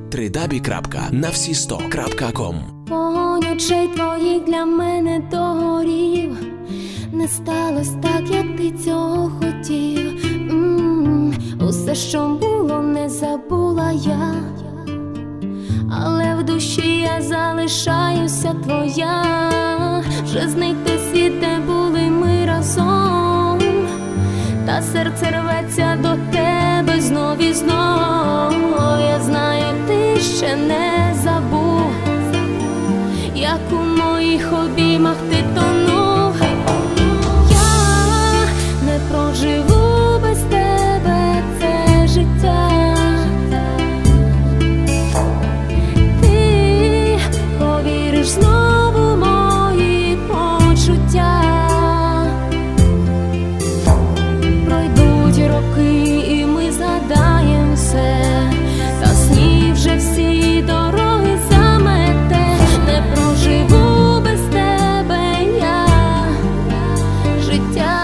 www.navsi100.com. Вогонь очей твоїх для мене догорів. Не сталось так, як ти цього хотів. Усе, що було, не забула я, але в душі я залишаюся твоя. Вже зник той світ, де були ми разом, та серце рветься до тебе знов і знов. Я знаю, ти ще не забув, як у моїх обіймах ти тонув. Я не проживу без тебе це життя. Ти повіриш знову в мої почуття. Пройдуть роки і ми згадаєм все, та сні вже всі дороги замете. Не проживу без тебе я життя.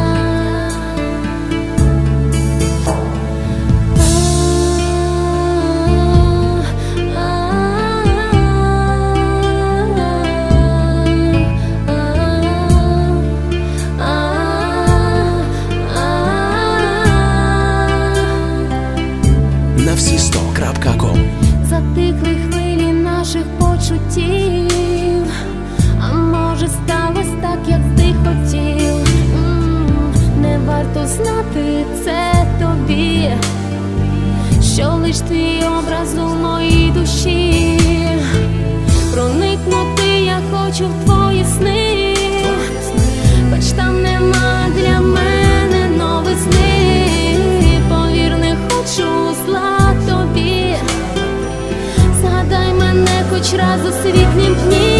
navsi100.com. Затихли хвилі наших почуттів, а може сталось так, як ти хотів. Не варто знати це тобі, що лиш твій образ у моїй душі. Проникнути я хочу в твої сни, хоч там нема для мене новизни. Повір, не хочу зла тобі, згадай мене хоч раз у світлім дні.